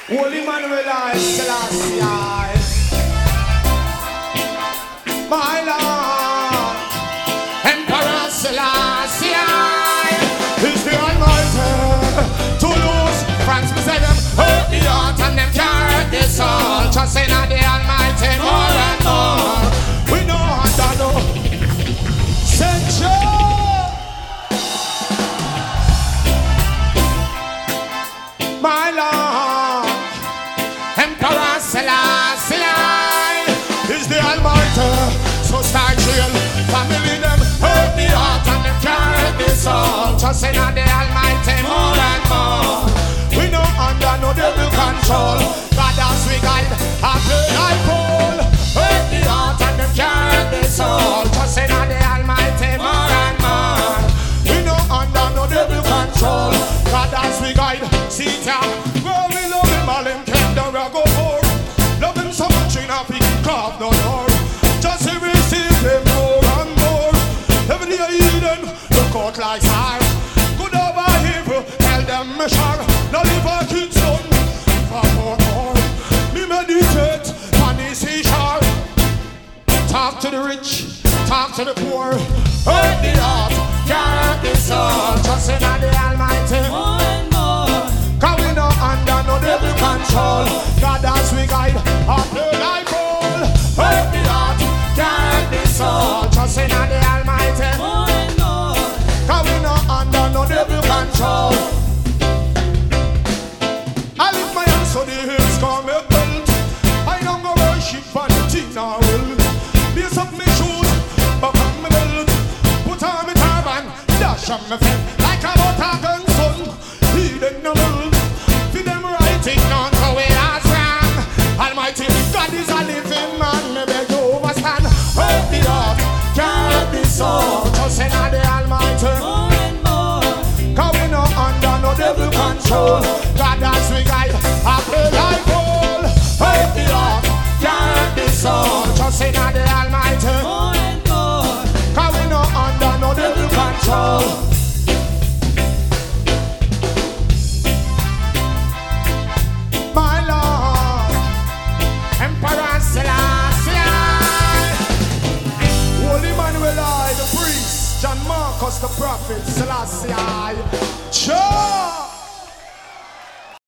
Holy Manuel I Selassie, my Lord, Emperor Selassie is the Almighty. To lose France beside them, hurt the heart and them can't hurt the soul. Just in the Almighty more and more. We know how to know. Central. My Lord, Emperor Selassie is the Almighty. So start chill, family them hurt the heart and them can't hurt the soul. Just in the Almighty more and more. We know under no devil control. God as we guide, I play like gold. Hurt the heart and them can't hurt the soul. Just in the Almighty more and more. We know under no devil control. God as we guide, see ya. Well, we love him, all him came down, we go for. Love him so much, in a big carve no more. Just to receive him more and more. Every day I hear them, look out like fire. Good over evil, tell them me sure. Now leave our kids on, for more. Me meditate on the seashore. Talk to the rich, talk to the poor. Hurt the heart, can't hurt the soul. Just in the Almighty. More and more. Cause we no under no devil control. God as we guide, our play like gold. Hurt the heart, can't hurt the soul. Just in the Almighty. More and more. Cause we no under no devil control. I lift my hands so the hills come me built. I don't go worship for the things I will. Lace up my shoes, buck up my belt. Put on my turban, dash on my feet. Like a butter sun, he didn't know. Feed them writing on the way that's wrong. Almighty God is a living man, me beg you overstand. Hurt the heart, can't hurt the soul. Just in the Almighty. More and more. Cause we no under no devil control. God as we guide, I play like gold. Hurt the heart, can't hurt the soul. Just in the Almighty. More and more. Cause we no under no devil control. My Lord, Emperor Selassie, Holy Manuel I, the priest, John Marcus the prophet, Selassie.